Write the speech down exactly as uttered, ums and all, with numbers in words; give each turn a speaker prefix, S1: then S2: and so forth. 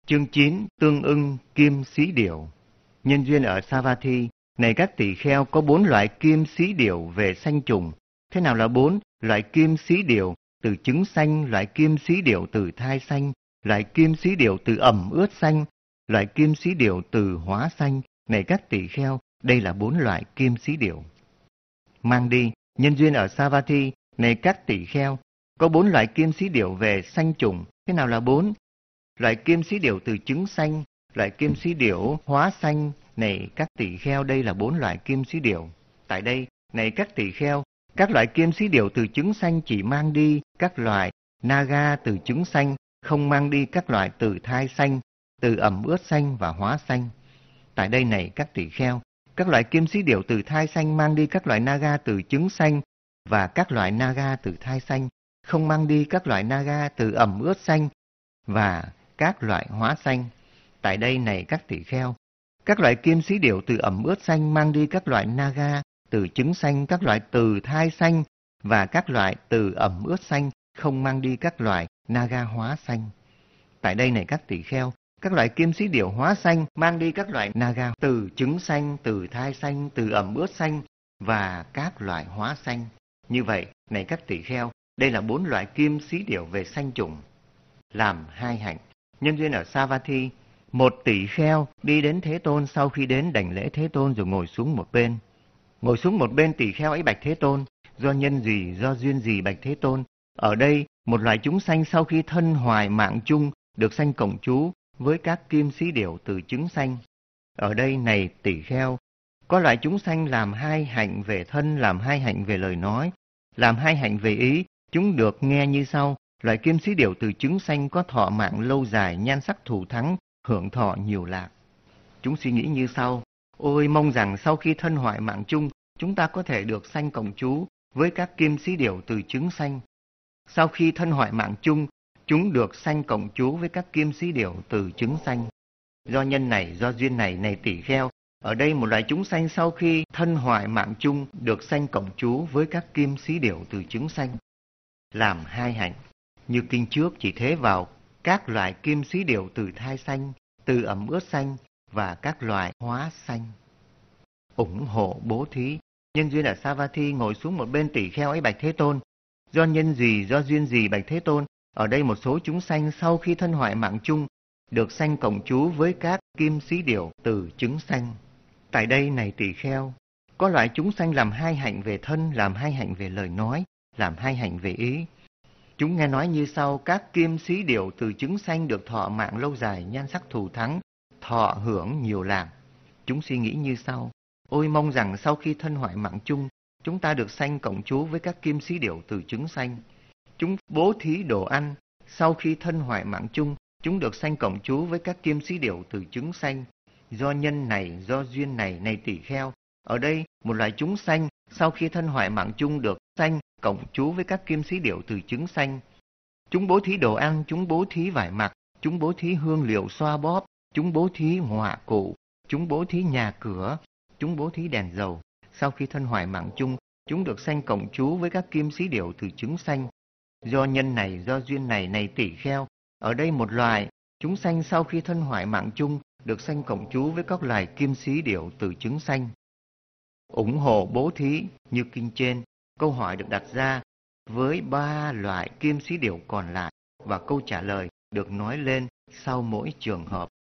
S1: Chương chín. Tương ưng kim xí điểu. Nhân duyên ở Savatthi. Này các tỳ kheo, có bốn loại kim xí điểu về sanh trùng. Thế nào là bốn? Loại kim xí điểu từ trứng sanh, loại kim xí điểu từ thai sanh, loại kim xí điểu từ ẩm ướt sanh, loại kim xí điểu từ hóa sanh. Này các tỳ kheo, đây là bốn loại kim xí điểu. Mang đi. Nhân duyên ở Savatthi. Này các tỳ kheo, có bốn loại kim xí điểu về sanh trùng. Thế nào là bốn? Loại kim xí điểu từ trứng sanh, loại kim xí điểu hóa sanh. Này các tỳ kheo, đây là bốn loại kim xí điểu. Tại đây, này các tỳ kheo, các loại kim xí điểu từ trứng sanh chỉ mang đi các loại naga từ trứng sanh, không mang đi các loại từ thai sanh, từ ẩm ướt sanh và hóa sanh. Tại đây này các tỳ kheo, các loại kim xí điểu từ thai sanh mang đi các loại naga từ trứng sanh và các loại naga từ thai sanh, không mang đi các loại naga từ ẩm ướt sanh và các loại hóa sanh. Tại đây này các tỳ kheo, các loại kim xí điểu từ ẩm ướt sanh mang đi các loại naga từ trứng sanh, các loại từ thai sanh và các loại từ ẩm ướt sanh, không mang đi các loại naga hóa sanh. Tại đây này các tỳ kheo, các loại kim xí điểu hóa sanh mang đi các loại naga từ trứng sanh, từ thai sanh, từ ẩm ướt sanh và các loại hóa sanh. Như vậy, này các tỳ kheo, đây là bốn loại kim xí điểu về sanh trùng. Làm hai hạnh. Nhân duyên ở Savatthi. Một tỳ kheo đi đến Thế Tôn, sau khi đến đảnh lễ Thế Tôn rồi ngồi xuống một bên. Ngồi xuống một bên, tỳ kheo ấy bạch Thế Tôn: do nhân gì, do duyên gì bạch Thế Tôn? Ở đây, một loại chúng sanh sau khi thân hoài mạng chung được sanh cộng trú với các kim xí điểu từ trứng sanh. Ở đây này tỳ kheo, có loại chúng sanh làm hai hạnh về thân, làm hai hạnh về lời nói, làm hai hạnh về ý. Chúng được nghe như sau: loại kim xí điểu từ trứng sanh có thọ mạng lâu dài, nhan sắc thù thắng, hưởng thọ nhiều lạc. Chúng suy nghĩ như sau: ôi mong rằng sau khi thân hoại mạng chung, chúng ta có thể được sanh cộng trú với các kim xí điểu từ trứng sanh. Sau khi thân hoại mạng chung, chúng được sanh cộng trú với các kim xí điểu từ trứng sanh. Do nhân này, do duyên này, này tỳ kheo, ở đây một loại chúng sanh sau khi thân hoại mạng chung được sanh cộng trú với các kim xí điểu từ trứng sanh. Làm hai hạnh. Như kinh trước chỉ thế vào các loại kim xí điểu từ thai sanh, từ ẩm ướt sanh và các loại hóa sanh. Ủng hộ bố thí. Nhân duyên ở Savatthi. Ngồi xuống một bên, tỳ kheo ấy bạch Thế Tôn: do nhân gì, do duyên gì bạch Thế Tôn? Ở đây một số chúng sanh sau khi thân hoại mạng chung được sanh cộng trú với các kim xí điểu từ trứng sanh. Tại đây này tỳ kheo, có loại chúng sanh làm hai hạnh về thân, làm hai hạnh về lời nói, làm hai hạnh về ý. Chúng nghe nói như sau: các kim xí điểu từ trứng sanh được thọ mạng lâu dài, nhan sắc thù thắng, thọ hưởng nhiều lạc. Chúng suy nghĩ như sau: ôi mong rằng sau khi thân hoại mạng chung, chúng ta được sanh cộng trú với các kim xí điểu từ trứng sanh. Chúng bố thí đồ ăn, sau khi thân hoại mạng chung, chúng được sanh cộng trú với các kim xí điểu từ trứng sanh. Do nhân này, do duyên này, này tỳ kheo, ở đây một loại chúng sanh sau khi thân hoại mạng chung được sanh cộng trú với các kim xí điểu từ trứng sanh. Chúng bố thí đồ ăn, chúng bố thí vải mặc, chúng bố thí hương liệu xoa bóp, chúng bố thí họa cụ, chúng bố thí nhà cửa, chúng bố thí đèn dầu. Sau khi thân hoại mạng chung, chúng được sanh cộng trú với các kim xí điểu từ trứng sanh. Do nhân này, do duyên này, này tỳ kheo, ở đây một loài chúng sanh sau khi thân hoại mạng chung được sanh cộng trú với các loài kim xí điểu từ trứng sanh. Ủng hộ bố thí. Như kinh trên, câu hỏi được đặt ra với ba loại kim xí điểu còn lại và câu trả lời được nói lên sau mỗi trường hợp.